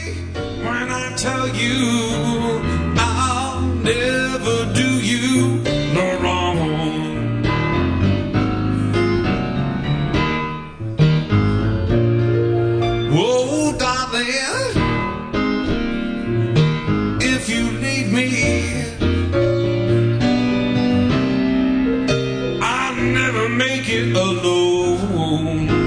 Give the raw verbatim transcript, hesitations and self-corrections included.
when I tell you I'll never do you no wrong. Whoa, darling, if you need me, I'll never make it alone.